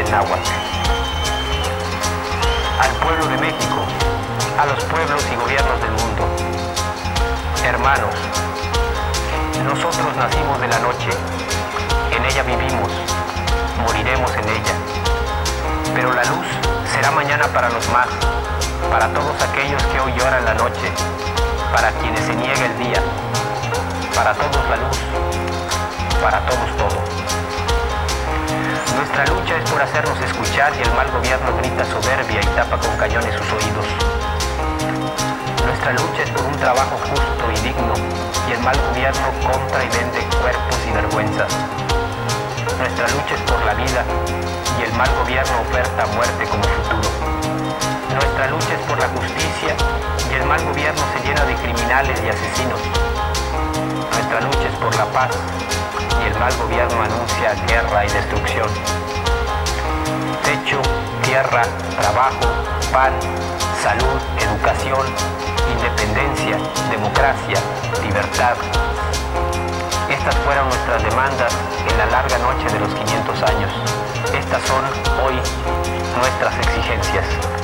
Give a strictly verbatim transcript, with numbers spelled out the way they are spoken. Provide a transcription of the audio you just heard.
náhuatl. Al pueblo de México, a los pueblos y gobiernos del mundo. Hermanos, nosotros nacimos de la noche, en ella vivimos, moriremos en ella. Pero la luz será mañana para los más, para todos aquellos que hoy lloran la noche, para quienes se niega el día, para todos la luz, para todos todo. Nuestra lucha es por hacernos escuchar y el mal gobierno grita soberbia y tapa con cañones sus oídos. Nuestra lucha es por un trabajo justo y digno y el mal gobierno compra y vende cuerpos y vergüenzas. Nuestra lucha es por la vida y el mal gobierno oferta muerte como futuro. Nuestra lucha es por la justicia y el mal gobierno se llena de criminales y asesinos. Nuestra lucha es por la paz y el mal gobierno anuncia guerra y destrucción. Techo, tierra, trabajo, pan, salud, educación, independencia, democracia, libertad. Estas fueron nuestras demandas en la larga noche de los quinientos años. Estas son hoy nuestras exigencias.